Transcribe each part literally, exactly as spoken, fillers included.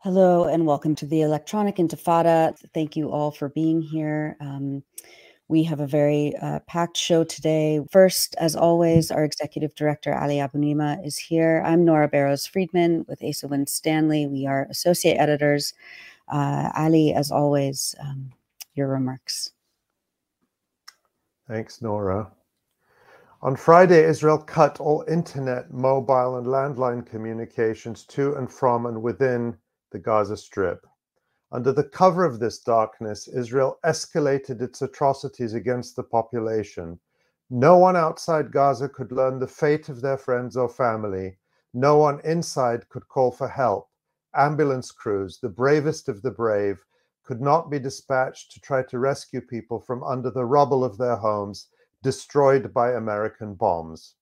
Hello and welcome to the Electronic Intifada. Thank you all for being here. Um, we have a very uh, packed show today. First, as always, our Executive Director, Ali Abunimah, is here. I'm Nora Barrows-Friedman with Asa Winstanley. We are Associate Editors. Uh, Ali, as always, um, your remarks. Thanks, Nora. On Friday, Israel cut all internet, mobile, and landline communications to and from and within the Gaza Strip. Under the cover of this darkness, Israel escalated its atrocities against the population. No one outside Gaza could learn the fate of their friends or family. No one inside could call for help. Ambulance crews, the bravest of the brave, could not be dispatched to try to rescue people from under the rubble of their homes, destroyed by American bombs.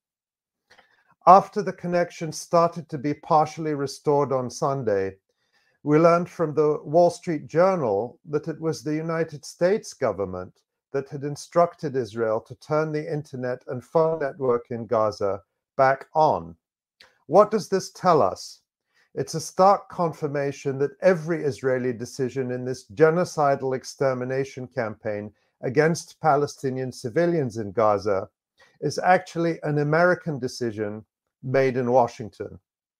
After the connection started to be partially restored on Sunday, we learned from the Wall Street Journal that it was the United States government that had instructed Israel to turn the internet and phone network in Gaza back on. What does this tell us? It's a stark confirmation that every Israeli decision in this genocidal extermination campaign against Palestinian civilians in Gaza is actually an American decision made in Washington.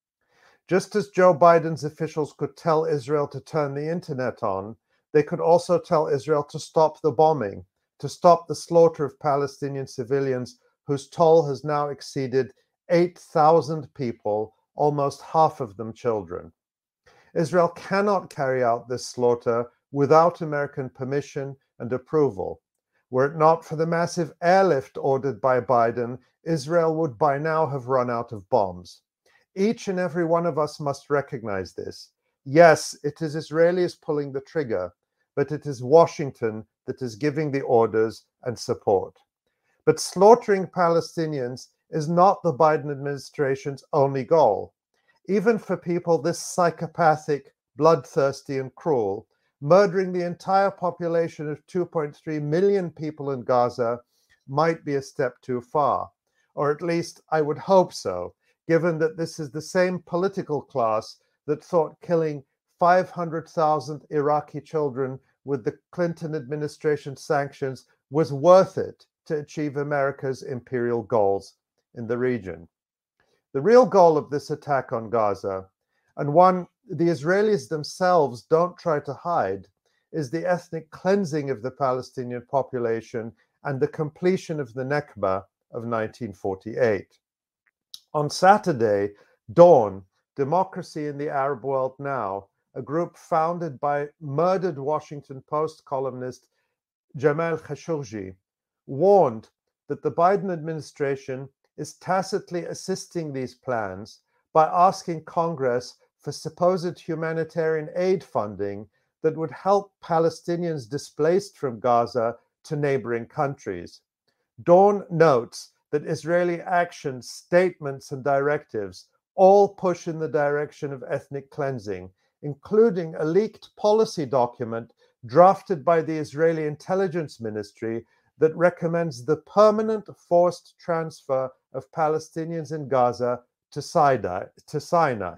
Just as Joe Biden's officials could tell Israel to turn the internet on, they could also tell Israel to stop the bombing, to stop the slaughter of Palestinian civilians, whose toll has now exceeded eight thousand people, almost half of them children. Israel cannot carry out this slaughter without American permission and approval. Were it not for the massive airlift ordered by Biden, Israel would by now have run out of bombs. Each and every one of us must recognize this. Yes, it is Israelis pulling the trigger, but it is Washington that is giving the orders and support. But slaughtering Palestinians is not the Biden administration's only goal. Even for people this psychopathic, bloodthirsty, and cruel, murdering the entire population of two point three million people in Gaza might be a step too far. Or at least I would hope so, given that this is the same political class that thought killing five hundred thousand Iraqi children with the Clinton administration sanctions was worth it to achieve America's imperial goals in the region. The real goal of this attack on Gaza, and one the Israelis themselves don't try to hide, is the ethnic cleansing of the Palestinian population and the completion of the Nakba of nineteen forty-eight. On Saturday, Dawn, Democracy in the Arab World Now, a group founded by murdered Washington Post columnist Jamal Khashoggi, warned that the Biden administration is tacitly assisting these plans by asking Congress for supposed humanitarian aid funding that would help Palestinians displaced from Gaza to neighboring countries. Dawn notes that Israeli actions, statements, and directives all push in the direction of ethnic cleansing, including a leaked policy document drafted by the Israeli Intelligence Ministry that recommends the permanent forced transfer of Palestinians in Gaza to Sinai. To Sinai.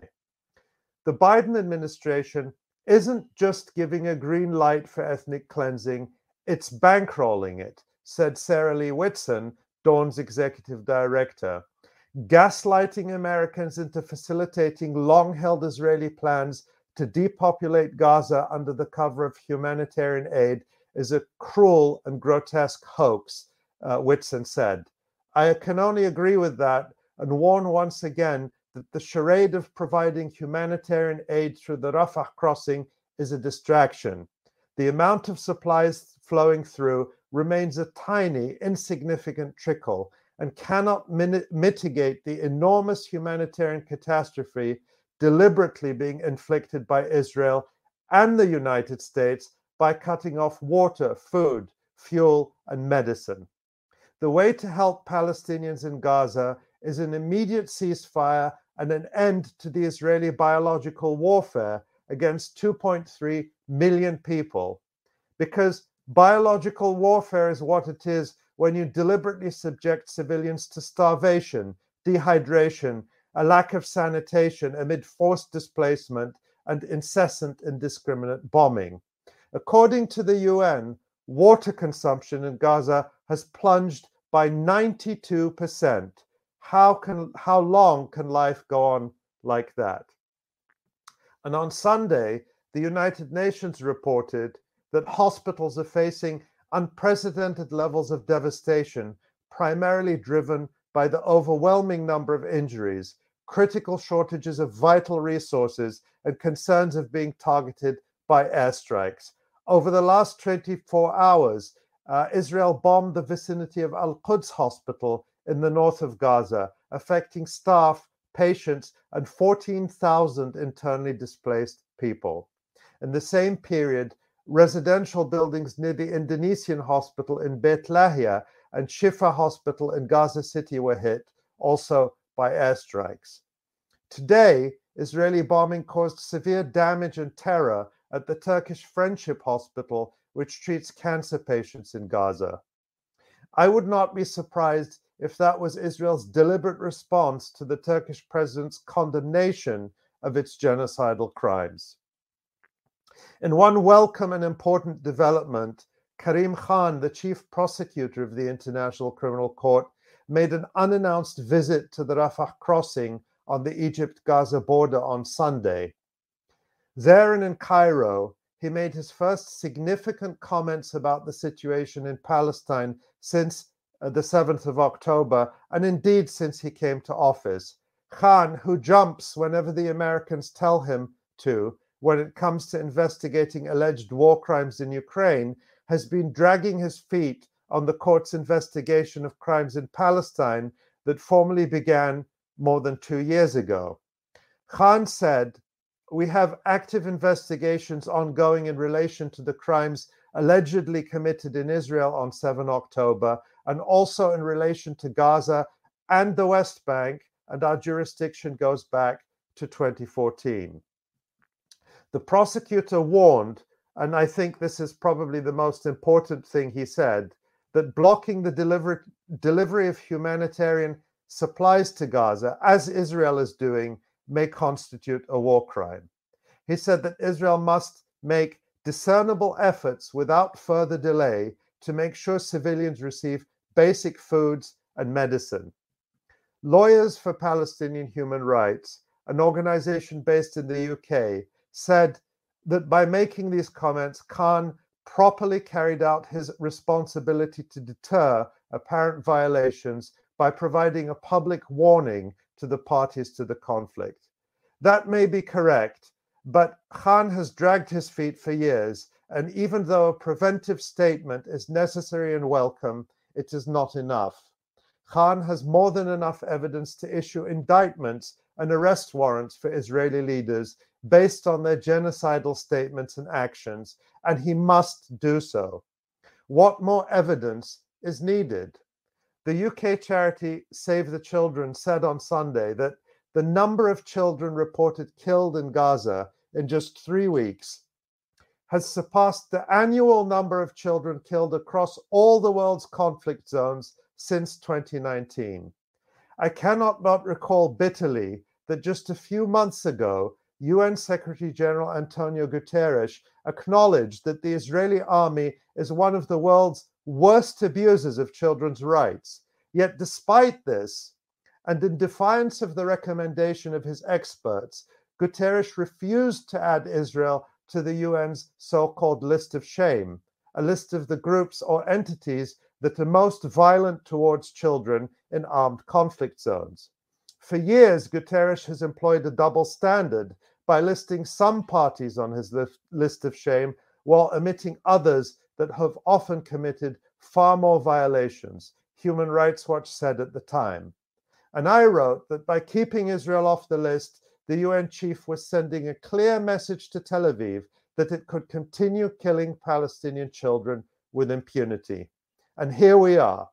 The Biden administration isn't just giving a green light for ethnic cleansing, it's bankrolling it, said Sarah Lee Whitson, Dawn's executive director, gaslighting Americans into facilitating long-held Israeli plans to depopulate Gaza under the cover of humanitarian aid is a cruel and grotesque hoax, uh, Whitson said. I can only agree with that and warn once again that the charade of providing humanitarian aid through the Rafah crossing is a distraction. The amount of supplies flowing through remains a tiny, insignificant trickle and cannot min- mitigate the enormous humanitarian catastrophe deliberately being inflicted by Israel and the United States by cutting off water, food, fuel, and medicine. The way to help Palestinians in Gaza is an immediate ceasefire and an end to the Israeli biological warfare against two point three million people. Because biological warfare is what it is when you deliberately subject civilians to starvation, dehydration, a lack of sanitation amid forced displacement, and incessant indiscriminate bombing. According to the U N, water consumption in Gaza has plunged by ninety-two percent. How can, how long can life go on like that? And on Sunday, the United Nations reported that hospitals are facing unprecedented levels of devastation, primarily driven by the overwhelming number of injuries, critical shortages of vital resources, and concerns of being targeted by airstrikes. Over the last twenty-four hours, uh, Israel bombed the vicinity of Al-Quds Hospital in the north of Gaza, affecting staff, patients, and fourteen thousand internally displaced people. In the same period, residential buildings near the Indonesian hospital in Beit Lahia and Shifa Hospital in Gaza City were hit, also by airstrikes. Today, Israeli bombing caused severe damage and terror at the Turkish Friendship Hospital, which treats cancer patients in Gaza. I would not be surprised if that was Israel's deliberate response to the Turkish president's condemnation of its genocidal crimes. In one welcome and important development, Karim Khan, the chief prosecutor of the International Criminal Court, made an unannounced visit to the Rafah crossing on the Egypt-Gaza border on Sunday. There and in Cairo, he made his first significant comments about the situation in Palestine since uh, the seventh of October, and indeed since he came to office. Khan, who jumps whenever the Americans tell him to when it comes to investigating alleged war crimes in Ukraine, has been dragging his feet on the court's investigation of crimes in Palestine that formally began more than two years ago. Khan said, "We have active investigations ongoing in relation to the crimes allegedly committed in Israel on the seventh of October, and also in relation to Gaza and the West Bank, and our jurisdiction goes back to twenty fourteen. The prosecutor warned, and I think this is probably the most important thing he said, that blocking the delivery, delivery of humanitarian supplies to Gaza, as Israel is doing, may constitute a war crime. He said that Israel must make discernible efforts without further delay to make sure civilians receive basic foods and medicine. Lawyers for Palestinian Human Rights, an organization based in the U K, said that by making these comments, Khan properly carried out his responsibility to deter apparent violations by providing a public warning to the parties to the conflict. That may be correct, but Khan has dragged his feet for years, and even though a preventive statement is necessary and welcome, it is not enough. Khan has more than enough evidence to issue indictments and arrest warrants for Israeli leaders based on their genocidal statements and actions, and he must do so. What more evidence is needed? The U K charity Save the Children said on Sunday that the number of children reported killed in Gaza in just three weeks has surpassed the annual number of children killed across all the world's conflict zones since twenty nineteen. I cannot but recall bitterly that just a few months ago, U N Secretary General Antonio Guterres acknowledged that the Israeli army is one of the world's worst abusers of children's rights. Yet despite this, and in defiance of the recommendation of his experts, Guterres refused to add Israel to the U N's so-called list of shame, a list of the groups or entities that are most violent towards children in armed conflict zones. For years, Guterres has employed a double standard by listing some parties on his list of shame while omitting others that have often committed far more violations, Human Rights Watch said at the time. And I wrote that by keeping Israel off the list, the U N chief was sending a clear message to Tel Aviv that it could continue killing Palestinian children with impunity. And here we are.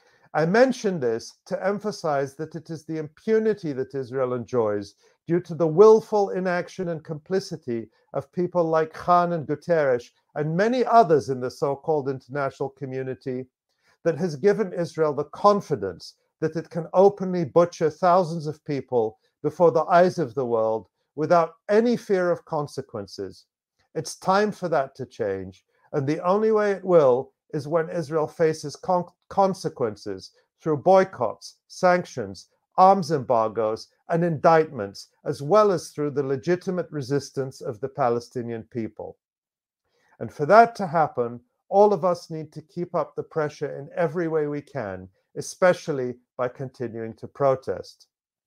I mention this to emphasize that it is the impunity that Israel enjoys due to the willful inaction and complicity of people like Khan and Guterres and many others in the so-called international community that has given Israel the confidence that it can openly butcher thousands of people before the eyes of the world without any fear of consequences. It's time for that to change. And the only way it will is when Israel faces con consequences through boycotts, sanctions, arms embargoes, and indictments, as well as through the legitimate resistance of the Palestinian people. And for that to happen, all of us need to keep up the pressure in every way we can, especially by continuing to protest.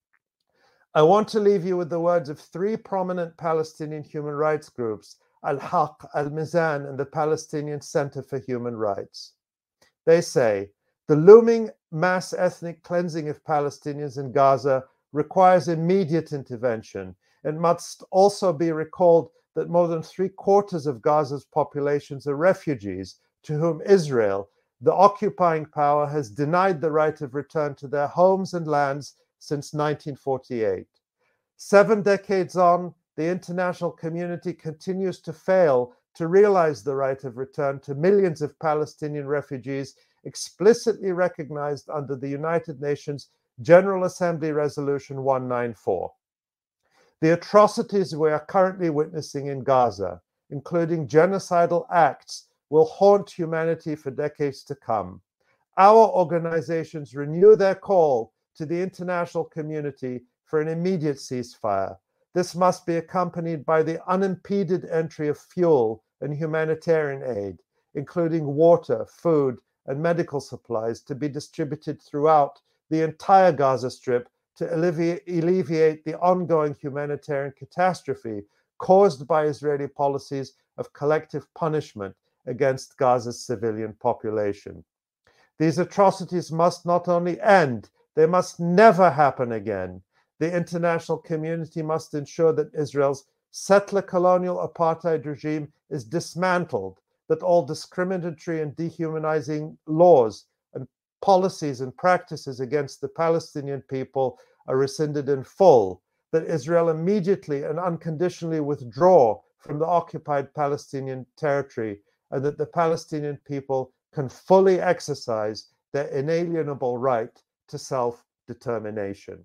I want to leave you with the words of three prominent Palestinian human rights groups, Al-Haq, Al-Mizan, and the Palestinian Center for Human Rights. They say, the looming mass ethnic cleansing of Palestinians in Gaza requires immediate intervention. It must also be recalled that more than three quarters of Gaza's populations are refugees to whom Israel, the occupying power, has denied the right of return to their homes and lands since nineteen forty-eight. Seven decades on, the international community continues to fail to realize the right of return to millions of Palestinian refugees explicitly recognized under the United Nations General Assembly Resolution one ninety-four. The atrocities we are currently witnessing in Gaza, including genocidal acts, will haunt humanity for decades to come. Our organizations renew their call to the international community for an immediate ceasefire. This must be accompanied by the unimpeded entry of fuel and humanitarian aid, including water, food, and medical supplies to be distributed throughout the entire Gaza Strip to alleviate, alleviate the ongoing humanitarian catastrophe caused by Israeli policies of collective punishment against Gaza's civilian population. These atrocities must not only end, they must never happen again. The international community must ensure that Israel's settler colonial apartheid regime is dismantled, that all discriminatory and dehumanizing laws and policies and practices against the Palestinian people are rescinded in full, that Israel immediately and unconditionally withdraw from the occupied Palestinian territory, and that the Palestinian people can fully exercise their inalienable right to self-determination.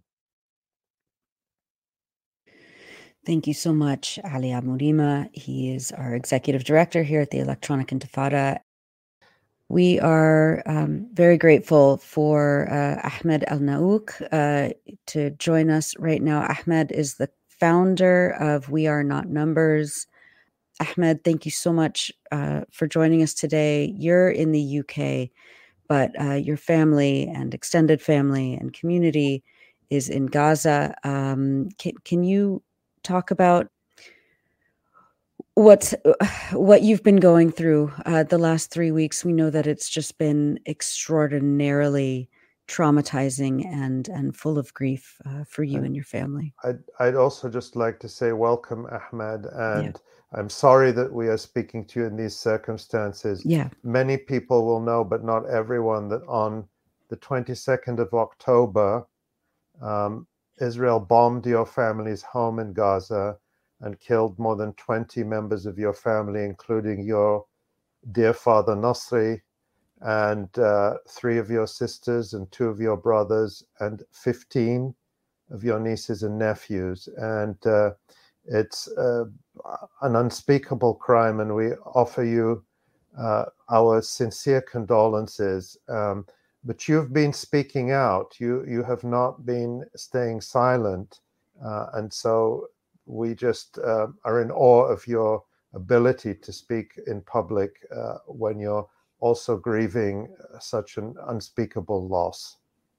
Thank you so much, Ali Abunimah. He is our executive director here at the Electronic Intifada. We are um, very grateful for uh, Ahmed Al-Naouk uh, to join us right now. Ahmed is the founder of We Are Not Numbers. Ahmed, thank you so much uh, for joining us today. You're in the U K, but uh, your family and extended family and community is in Gaza. Um, can, can you talk about what's what you've been going through uh, the last three weeks? We know that it's just been extraordinarily traumatizing and and full of grief uh, for you and, and your family. I'd, I'd also just like to say welcome, Ahmed, and yeah. I'm sorry that we are speaking to you in these circumstances. Yeah. Many people will know, but not everyone, that on the twenty-second of October, um, Israel bombed your family's home in Gaza and killed more than twenty members of your family, including your dear father Nasri, and uh, three of your sisters and two of your brothers, and fifteen of your nieces and nephews. And uh, it's uh, an unspeakable crime, and we offer you uh, our sincere condolences. Um, but you've been speaking out. You, you have not been staying silent. Uh, and so we just uh, are in awe of your ability to speak in public uh, when you're also grieving such an unspeakable loss.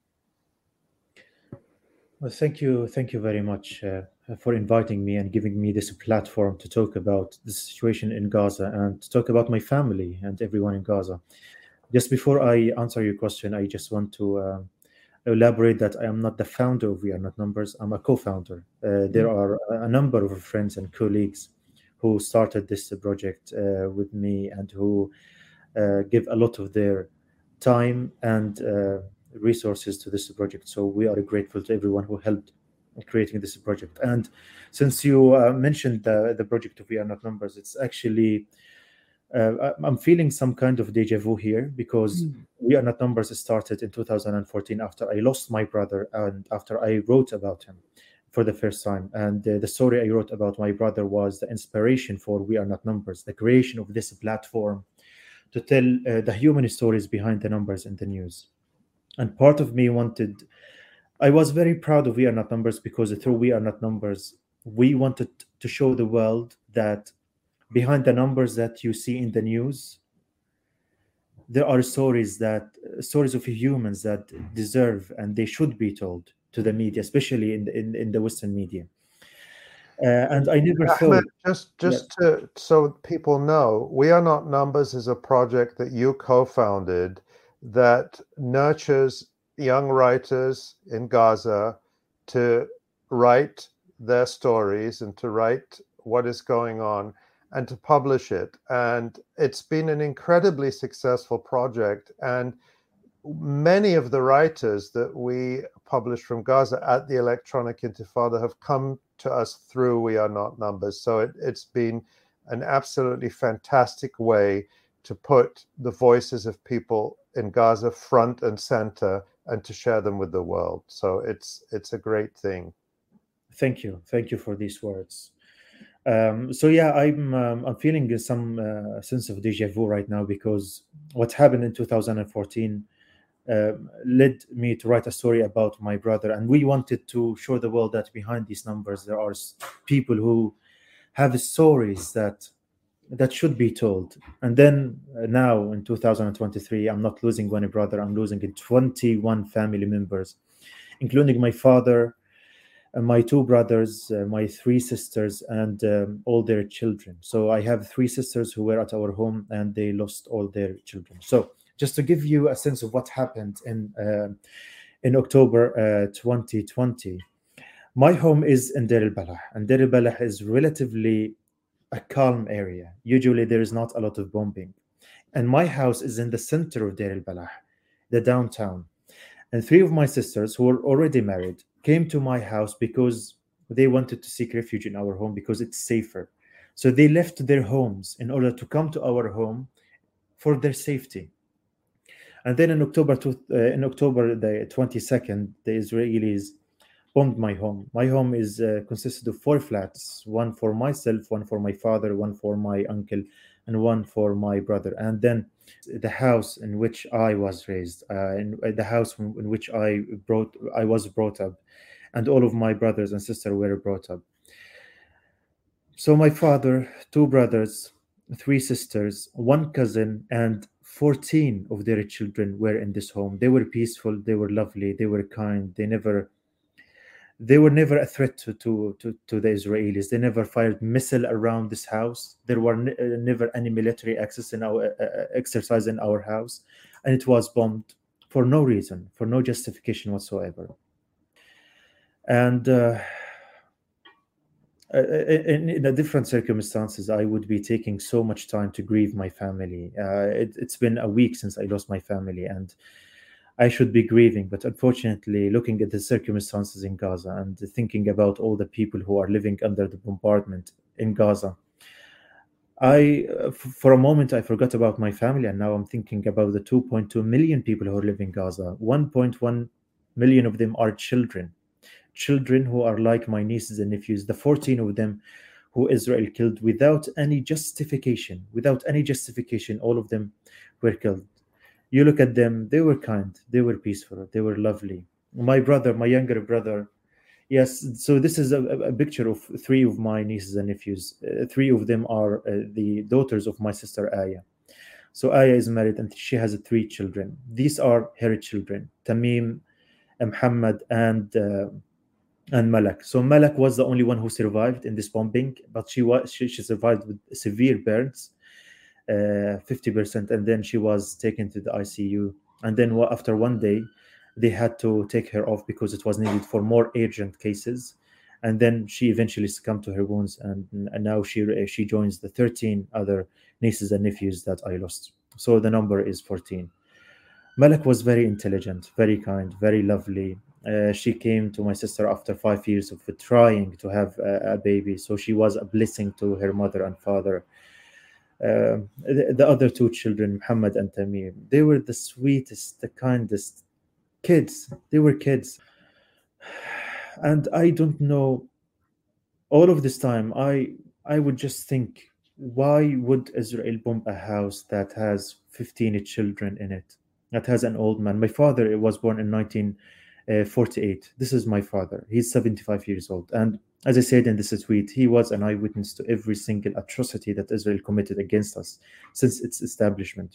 Well, thank you. Thank you very much uh, for inviting me and giving me this platform to talk about the situation in Gaza and to talk about my family and everyone in Gaza. Just before I answer your question, I just want to uh, elaborate that I am not the founder of We Are Not Numbers. I'm a co-founder. Uh, there are a number of friends and colleagues who started this project uh, with me and who uh, give a lot of their time and uh, resources to this project. So we are grateful to everyone who helped in creating this project. And since you uh, mentioned the, the project of We Are Not Numbers, it's actually, uh, I'm feeling some kind of deja vu here, because mm. We Are Not Numbers started in two thousand fourteen after I lost my brother and after I wrote about him. for the first time. And uh, the story I wrote about my brother was the inspiration for We Are Not Numbers, the creation of this platform to tell uh, the human stories behind the numbers in the news. And part of me wanted, I was very proud of We Are Not Numbers because through We Are Not Numbers, we wanted to show the world that behind the numbers that you see in the news, there are stories that stories of humans that deserve and they should be told to the media, especially in the, in, in the Western media. Uh, and I never Ahmed, thought. just just yeah. to so people know, We Are Not Numbers is a project that you co-founded that nurtures young writers in Gaza to write their stories and to write what is going on and to publish it. And it's been an incredibly successful project. And many of the writers that we publish from Gaza at the Electronic Intifada have come to us through We Are Not Numbers. So it, it's been an absolutely fantastic way to put the voices of people in Gaza front and center and to share them with the world. So it's it's a great thing. Thank you. Thank you for these words. Um, so yeah, I'm um, I'm feeling some uh, sense of deja vu right now because what happened in two thousand fourteen uh, led me to write a story about my brother, and we wanted to show the world that behind these numbers there are people who have stories that that should be told. And then uh, now in two thousand twenty-three, I'm not losing one brother, I'm losing twenty-one family members, including my father, uh, my two brothers, uh, my three sisters, and um, all their children. So I have three sisters who were at our home and they lost all their children. So just to give you a sense of what happened in uh, in October uh, twenty twenty, my home is in Deir el-Balah, and Deir el-Balah is relatively a calm area. Usually there is not a lot of bombing. And my house is in the center of Deir el-Balah, the downtown. And three of my sisters who were already married came to my house because they wanted to seek refuge in our home because it's safer. So they left their homes in order to come to our home for their safety. And then in October, uh, in October the twenty-second, the Israelis bombed my home. My home is uh, consisted of four flats, one for myself, one for my father, one for my uncle, and one for my brother. And then the house in which I was raised, uh, in, uh, the house in, in which I brought, I was brought up, and all of my brothers and sisters were brought up. So my father, two brothers, three sisters, one cousin, and fourteen of their children were in this home. They were peaceful, they were lovely, they were kind, they never They were never a threat to, to, to, to the Israelis. They never fired missile around this house. There were ne- uh, never any military access in our uh, exercise in our house, and it was bombed for no reason, for no justification whatsoever. And uh, in, in the different circumstances, I would be taking so much time to grieve my family. Uh, it, it's been a week since I lost my family, and I should be grieving, but unfortunately, looking at the circumstances in Gaza and thinking about all the people who are living under the bombardment in Gaza, I, uh, f- for a moment, I forgot about my family, and now I'm thinking about the two point two million people who live in Gaza. one point one million of them are children, children who are like my nieces and nephews, the fourteen of them who Israel killed without any justification, without any justification, all of them were killed. You look at them, they were kind, they were peaceful, they were lovely. My brother, my younger brother, yes, so this is a, a picture of three of my nieces and nephews. Uh, three of them are uh, the daughters of my sister Aya. So Aya is married and she has three children. These are her children, Tamim, Muhammad, and uh, and Malak. So Malak was the only one who survived in this bombing, but she was she, she survived with severe burns. Uh, fifty percent, and then she was taken to the I C U, and then after one day they had to take her off because it was needed for more urgent cases, and then she eventually succumbed to her wounds, and, and now she she joins the thirteen other nieces and nephews that I lost. So the number is fourteen. Malak was very intelligent, very kind, very lovely. Uh, she came to my sister after five years of trying to have a, a baby, so she was a blessing to her mother and father. Uh, the, the other two children, Muhammad and Tamim, they were the sweetest, the kindest kids. They were kids. And I don't know, all of this time, I I would just think, why would Israel bomb a house that has fifteen children in it, that has an old man? My father was born in nineteen forty-eight. This is my father. He's seventy-five years old. And as I said in this tweet, he was an eyewitness to every single atrocity that Israel committed against us since its establishment.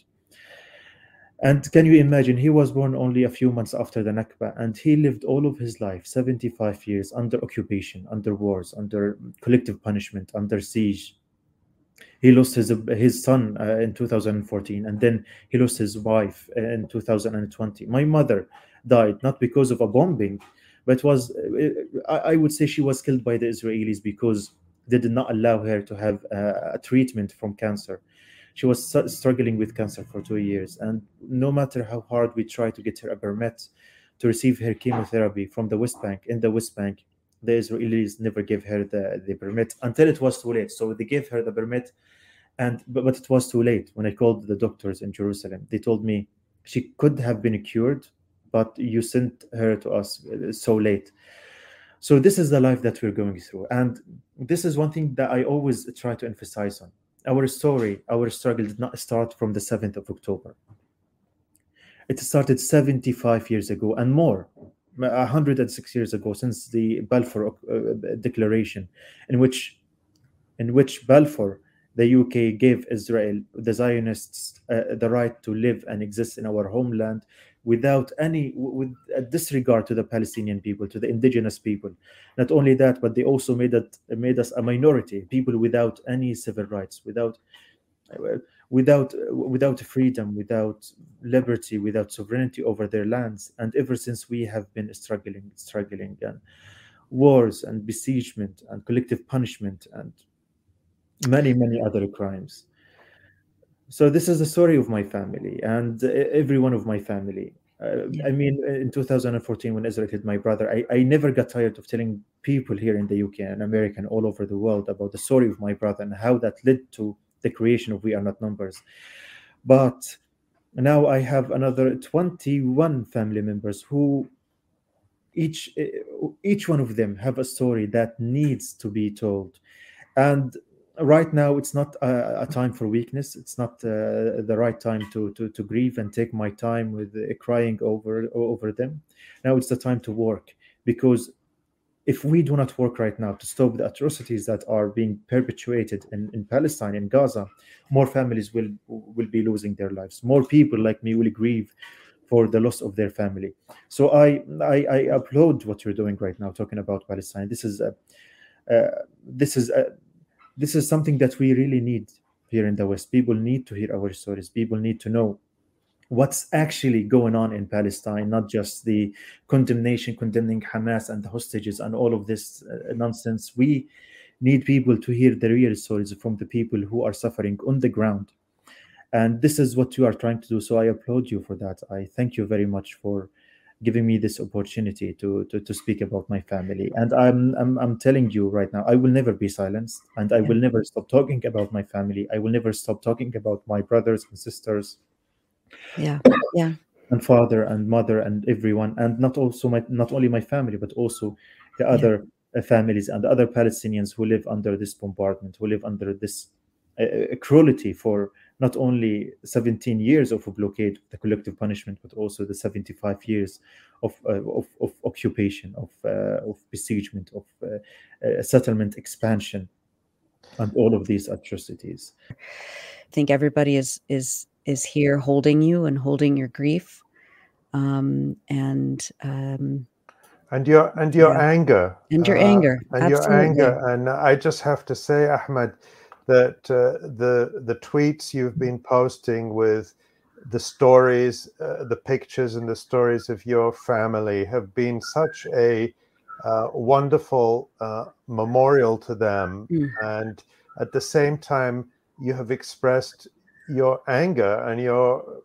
And can you imagine, he was born only a few months after the Nakba, and he lived all of his life, seventy-five years, under occupation, under wars, under collective punishment, under siege. He lost his his son uh, in two thousand fourteen, and then he lost his wife in two thousand twenty. My mother died not because of a bombing, but was uh, I I would say she was killed by the Israelis because they did not allow her to have uh, a treatment from cancer. She was su- struggling with cancer for two years, and no matter how hard we tried to get her a permit to receive her chemotherapy from the West Bank, in the West Bank, the Israelis never gave her the, the permit until it was too late. So they gave her the permit, and but, but it was too late. When I called the doctors in Jerusalem, they told me she could have been cured, but you sent her to us uh, so late. So this is the life that we're going through, and this is one thing that I always try to emphasize on. Our story, our struggle did not start from the seventh of October. It started seventy-five years ago and more, one hundred six years ago, since the Balfour uh, Declaration, in which, in which Balfour, the U K, gave Israel, the Zionists, uh, the right to live and exist in our homeland without any, with a disregard to the Palestinian people, to the indigenous people. Not only that, but they also made it made us a minority, people without any civil rights, without without without freedom, without liberty, without sovereignty over their lands. And ever since, we have been struggling, struggling, and wars and besiegement and collective punishment and many, many other crimes. So this is the story of my family and uh, every one of my family. Uh, Yeah. I mean, in two thousand fourteen, when Israel hit my brother, I, I never got tired of telling people here in the U K and America and all over the world about the story of my brother and how that led to the creation of We Are Not Numbers. But now I have another twenty-one family members who each uh, each one of them have a story that needs to be told. And right now, it's not a, a time for weakness. It's not uh, the right time to, to to grieve and take my time with uh, crying over over them. Now it's the time to work, because if we do not work right now to stop the atrocities that are being perpetuated in, in Palestine, in Gaza, more families will will be losing their lives. More people like me will grieve for the loss of their family. So I I, I applaud what you're doing right now, talking about Palestine. This is a uh, this is a, this is something that we really need here in the West. People need to hear our stories. People need to know what's actually going on in Palestine, not just the condemnation, condemning Hamas and the hostages and all of this uh, nonsense. We need people to hear the real stories from the people who are suffering on the ground. And this is what you are trying to do. So I applaud you for that. I thank you very much for giving me this opportunity to, to, to speak about my family. And I'm, I'm I'm telling you right now, I will never be silenced, and I Yeah. will never stop talking about my family. I will never stop talking about my brothers and sisters Yeah. Yeah. and father and mother and everyone, and not also my not only my family, but also the Yeah. other uh, families and the other Palestinians who live under this bombardment, who live under this uh, uh, cruelty for not only seventeen years of a blockade, the collective punishment, but also the seventy-five years of uh, of, of occupation, of uh, of besiegement, of uh, uh, settlement expansion, and all of these atrocities. I think everybody is is is here holding you and holding your grief, um, and um, and your and your yeah. anger and your uh, anger. and your Absolutely. anger. And I just have to say, Ahmed, that uh, the the tweets you've been posting with the stories, uh, the pictures and the stories of your family have been such a uh, wonderful uh, memorial to them. Mm. And at the same time, you have expressed your anger and your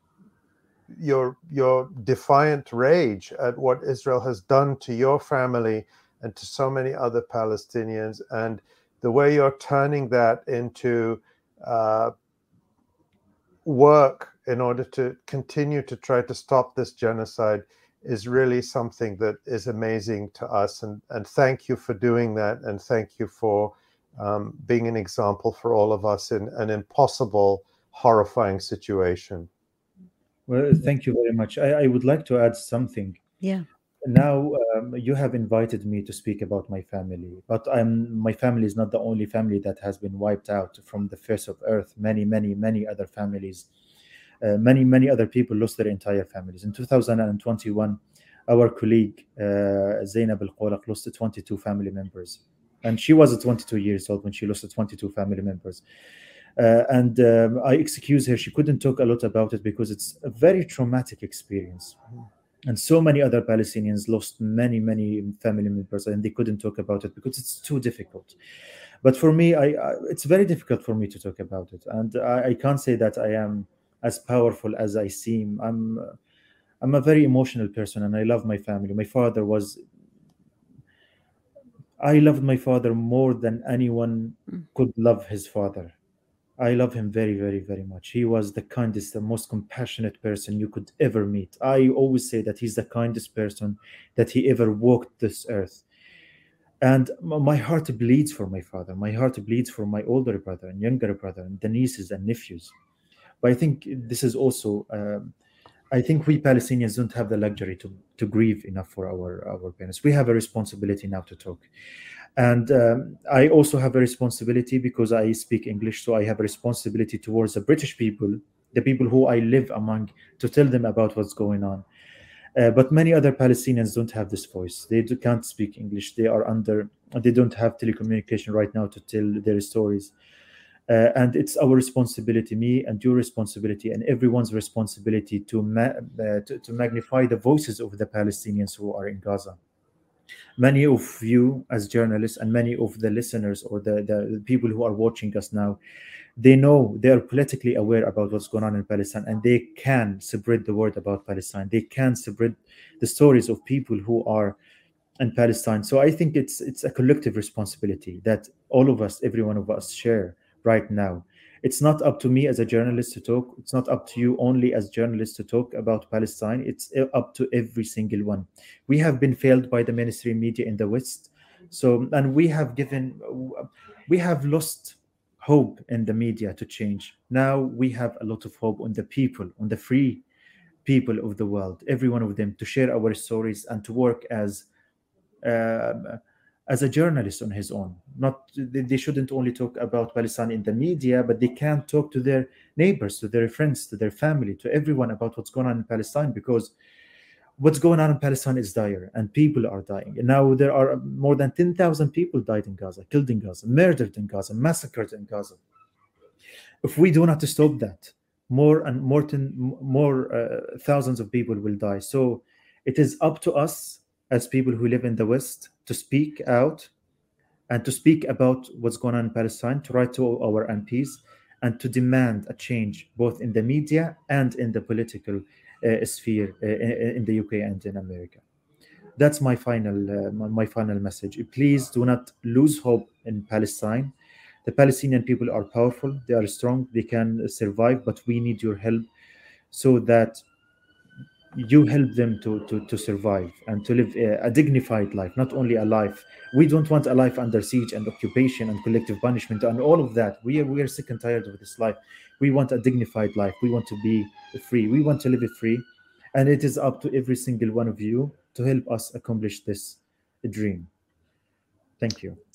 your your defiant rage at what Israel has done to your family and to so many other Palestinians, and the way you're turning that into uh, work in order to continue to try to stop this genocide is really something that is amazing to us. And, and thank you for doing that. And thank you for um, being an example for all of us in an impossible, horrifying situation. Well, thank you very much. I, I would like to add something. Yeah. Now, um, you have invited me to speak about my family, but I'm, my family is not the only family that has been wiped out from the face of earth. Many, many, many other families, uh, many, many other people lost their entire families. In two thousand twenty-one, our colleague, uh, Zainab Al-Qolaq, lost twenty-two family members. And she was twenty-two years old when she lost twenty-two family members. Uh, and um, I excuse her. She couldn't talk a lot about it because it's a very traumatic experience. And so many other Palestinians lost many, many family members, and they couldn't talk about it because it's too difficult. But for me, I, I it's very difficult for me to talk about it, and I, I can't say that I am as powerful as I seem. I'm, uh, I'm a very emotional person, and I love my family. My father was. I loved my father more than anyone could love his father. I love him very, very, very much. He was the kindest, the most compassionate person you could ever meet. I always say that he's the kindest person that he ever walked this earth. And m- my heart bleeds for my father. My heart bleeds for my older brother and younger brother and the nieces and nephews. But I think this is also, um, I think we Palestinians don't have the luxury to, to grieve enough for our, our parents. We have a responsibility now to talk. And um, I also have a responsibility because I speak English, so I have a responsibility towards the British people, the people who I live among, to tell them about what's going on. Uh, but many other Palestinians don't have this voice. They do, can't speak English. They are under, they don't have telecommunication right now to tell their stories. Uh, and it's our responsibility, me and your responsibility, and everyone's responsibility to, ma- uh, to, to magnify the voices of the Palestinians who are in Gaza. Many of you as journalists and many of the listeners or the, the people who are watching us now, they know, they are politically aware about what's going on in Palestine, and they can spread the word about Palestine. They can spread the stories of people who are in Palestine. So I think it's it's a collective responsibility that all of us, every one of us, share right now. It's not up to me as a journalist to talk. It's not up to you only as journalists to talk about Palestine. It's up to every single one. We have been failed by the mainstream media in the West. So, and we have given, we have lost hope in the media to change. Now we have a lot of hope on the people, on the free people of the world, every one of them, to share our stories and to work as um, as a journalist on his own. Not they they shouldn't only talk about Palestine in the media, but they can talk to their neighbors, to their friends, to their family, to everyone about what's going on in Palestine, because what's going on in Palestine is dire and people are dying. And now there are more than ten thousand people died in Gaza, killed in Gaza, murdered in Gaza, massacred in Gaza. If we do not stop that, more and more, ten, more uh, thousands of people will die. So it is up to us as people who live in the West to speak out and to speak about what's going on in Palestine, to write to our M Ps and to demand a change both in the media and in the political uh, sphere uh, in the U K and in America. That's my final, uh, my, my final message. Please do not lose hope in Palestine. The Palestinian people are powerful, they are strong, they can survive, but we need your help so that you help them to, to, to survive and to live a, a dignified life, not only a life. We don't want a life under siege and occupation and collective punishment and all of that. We are, we are sick and tired of this life. We want a dignified life. We want to be free. We want to live it free. And it is up to every single one of you to help us accomplish this dream. Thank you.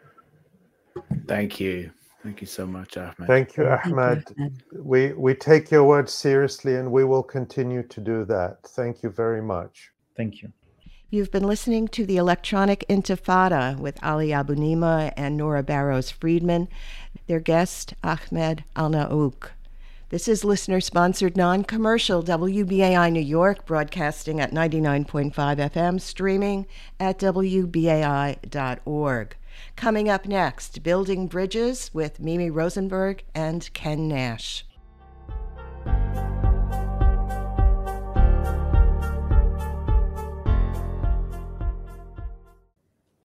Thank you. Thank you so much, Ahmed. Thank you, Ahmed. Thank you, Ahmed. We, we take your words seriously and we will continue to do that. Thank you very much. Thank you. You've been listening to The Electronic Intifada with Ali Abunimah and Nora Barrows-Friedman, their guest, Ahmed Al-Naouk. This is listener-sponsored non-commercial W B A I New York, broadcasting at ninety-nine point five F M, streaming at W B A I dot org. Coming up next, Building Bridges with Mimi Rosenberg and Ken Nash.